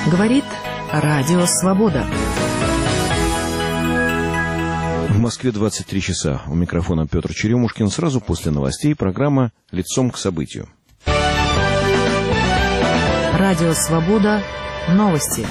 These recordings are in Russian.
Говорит Радио Свобода. В Москве 23 часа. У микрофона Петр Черемушкин. Сразу после новостей программа «Лицом к событию». Радио Свобода. Новости.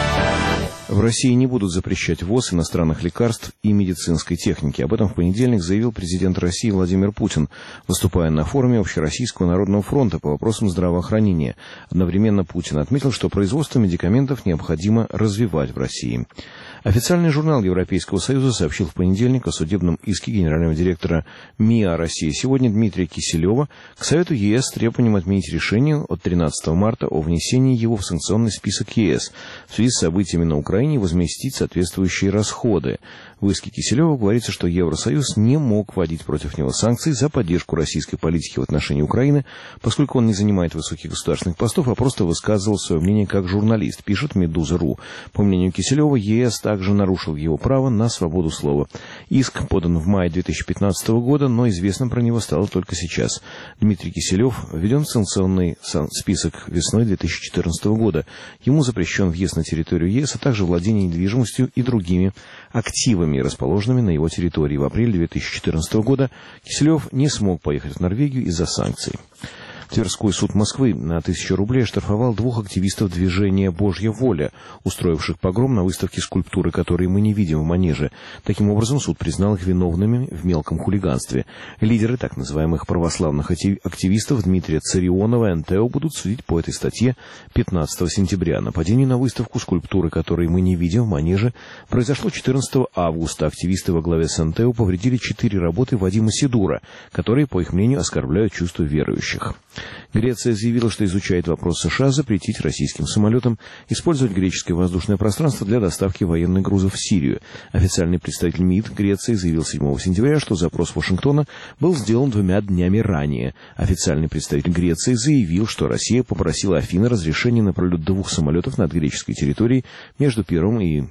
В России не будут запрещать ввоз иностранных лекарств и медицинской техники. Об этом в понедельник заявил президент России Владимир Путин, выступая на форуме Общероссийского народного фронта по вопросам здравоохранения. Одновременно Путин отметил, что производство медикаментов необходимо развивать в России. Официальный журнал Европейского Союза сообщил в понедельник о судебном иске генерального директора МИА России сегодня Дмитрия Киселева к Совету ЕС с требованием отменить решение от 13 марта о внесении его в санкционный список ЕС в связи с событиями на Украине и возместить соответствующие расходы. В иске Киселева говорится, что Евросоюз не мог вводить против него санкции за поддержку российской политики в отношении Украины, поскольку он не занимает высоких государственных постов, а просто высказывал свое мнение как журналист, пишет Медуза.ру. По мнению Киселева, ЕС также нарушил его право на свободу слова. Иск подан в мае 2015 года, но известным про него стало только сейчас. Дмитрий Киселев введен в санкционный список весной 2014 года. Ему запрещен въезд на территорию ЕС, а также владение недвижимостью и другими активами, расположенными на его территории. В апреле 2014 года Киселев не смог поехать в Норвегию из-за санкций. Тверской суд Москвы на 1000 рублей оштрафовал 2 активистов движения «Божья воля», устроивших погром на выставке скульптуры, которые мы не видим в Манеже. Таким образом, суд признал их виновными в мелком хулиганстве. Лидеры так называемых православных активистов Дмитрия Царионова и НТО будут судить по этой статье 15 сентября. Нападение на выставку скульптуры, которые мы не видим в Манеже, произошло 14 августа. Активисты во главе с НТО повредили 4 работы Вадима Сидура, которые, по их мнению, оскорбляют чувства верующих. Греция заявила, что изучает вопрос США запретить российским самолетам использовать греческое воздушное пространство для доставки военных грузов в Сирию. Официальный представитель МИД Греции заявил 7 сентября, что запрос Вашингтона был сделан 2 днями ранее. Официальный представитель Греции заявил, что Россия попросила Афины разрешения на пролет 2 самолетов над греческой территорией между 1 и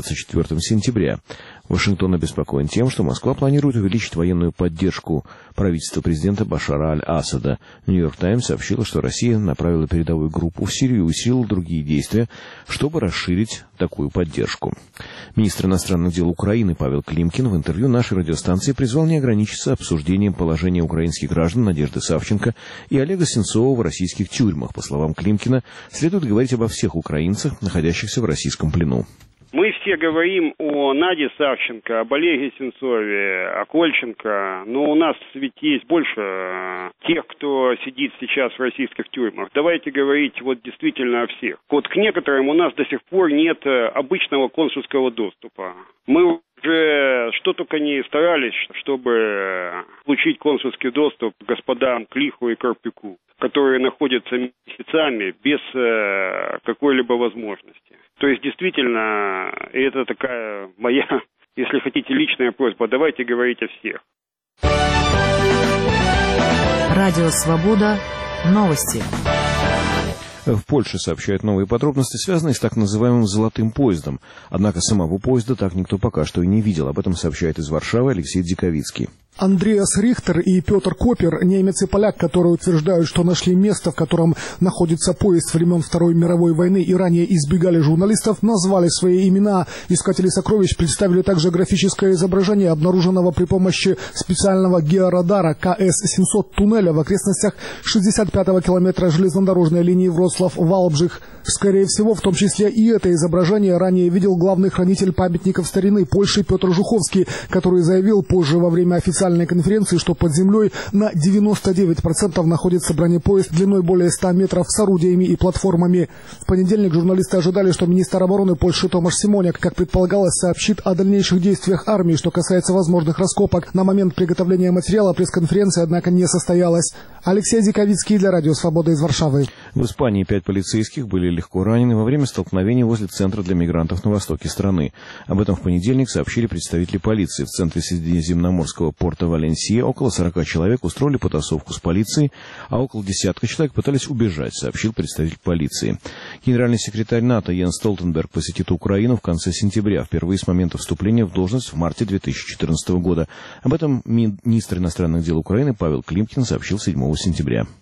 24 сентября. Вашингтон обеспокоен тем, что Москва планирует увеличить военную поддержку правительства президента Башара аль-Асада. Нью-Йорк Таймс сообщила, что Россия направила передовую группу в Сирию и усилила другие действия, чтобы расширить такую поддержку. Министр иностранных дел Украины Павел Климкин в интервью нашей радиостанции призвал не ограничиться обсуждением положения украинских граждан Надежды Савченко и Олега Сенцова в российских тюрьмах. По словам Климкина, следует говорить обо всех украинцах, находящихся в российском плену. Мы все говорим о Наде Савченко, об Олеге Сенцове, о Кольченко, но у нас ведь есть больше тех, кто сидит сейчас в российских тюрьмах. Давайте говорить вот действительно о всех. Вот к некоторым у нас до сих пор нет обычного консульского доступа. Мы уже что только не старались, чтобы получить консульский доступ к господам Клиху и Карпюку, которые находятся месяцами без какой-либо возможности. То есть, действительно, это такая моя, если хотите, личная просьба. Давайте говорить о всех. Радио Свобода. Новости. В Польше сообщают новые подробности, связанные с так называемым «золотым поездом». Однако самого поезда так никто пока что и не видел. Об этом сообщает из Варшавы Алексей Дзиковицкий. Андреас Рихтер и Петр Копер, немец и поляк, которые утверждают, что нашли место, в котором находится поезд времен Второй мировой войны и ранее избегали журналистов, назвали свои имена. Искатели сокровищ представили также графическое изображение обнаруженного при помощи специального георадара КС-700 туннеля в окрестностях 65-го километра железнодорожной линии Вроцлав-Валбжих. Скорее всего, в том числе и это изображение ранее видел главный хранитель памятников старины Польши Петр Жуховский, который заявил позже во время официальной конференции, что под землей на 99% находится бронепоезд длиной более 100 метров с орудиями и платформами. В понедельник журналисты ожидали, что министр обороны Польши Томаш Симоняк, как предполагалось, сообщит о дальнейших действиях армии, что касается возможных раскопок. На момент приготовления материала пресс-конференция, однако, не состоялась. Алексей Дзиковицкий для Радио Свобода из Варшавы. В Испании 5 полицейских были легко ранены во время столкновения возле центра для мигрантов на востоке страны. Об этом в понедельник сообщили представители полиции. В центре Средиземноморского порта Валенсия около 40 человек устроили потасовку с полицией, а около десятка человек пытались убежать, сообщил представитель полиции. Генеральный секретарь НАТО Йенс Столтенберг посетит Украину в конце сентября, впервые с момента вступления в должность в марте 2014 года. Об этом министр иностранных дел Украины Павел Климкин сообщил 7 сентября.